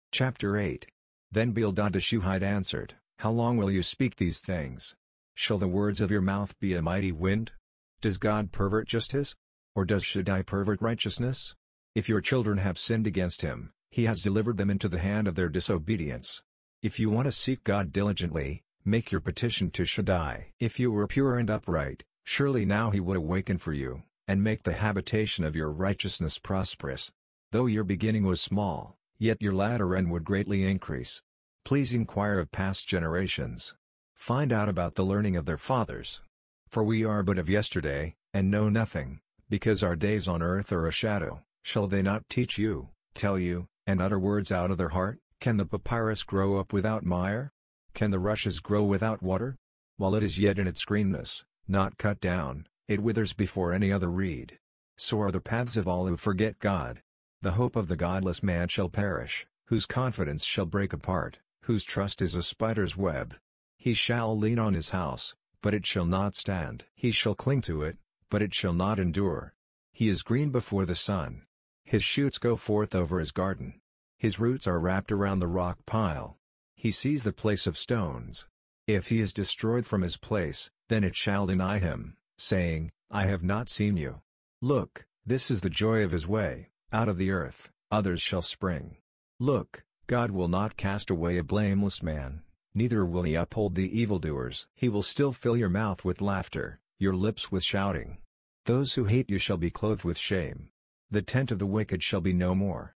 Chapter 8. Then Bildad the Shuhite answered, How long will you speak these things? Shall the words of your mouth be a mighty wind? Does God pervert justice? Or does Shaddai pervert righteousness? If your children have sinned against him, he has delivered them into the hand of their disobedience. If you want to seek God diligently, make your petition to Shaddai. If you were pure and upright, surely now he would awaken for you, and make the habitation of your righteousness prosperous. Though your beginning was small, yet your latter end would greatly increase. Please inquire of past generations. Find out about the learning of their fathers. For we are but of yesterday, and know nothing, because our days on earth are a shadow. Shall they not teach you, tell you, and utter words out of their heart? Can the papyrus grow up without mire? Can the rushes grow without water? While it is yet in its greenness, not cut down, it withers before any other reed. So are the paths of all who forget God. The hope of the godless man shall perish, whose confidence shall break apart, whose trust is a spider's web. He shall lean on his house, but it shall not stand. He shall cling to it, but it shall not endure. He is green before the sun. His shoots go forth over his garden. His roots are wrapped around the rock pile. He sees the place of stones. If he is destroyed from his place, then it shall deny him, saying, I have not seen you. Look, this is the joy of his way, out of the earth, others shall spring. Look, God will not cast away a blameless man, neither will he uphold the evildoers. He will still fill your mouth with laughter, your lips with shouting. Those who hate you shall be clothed with shame. The tent of the wicked shall be no more.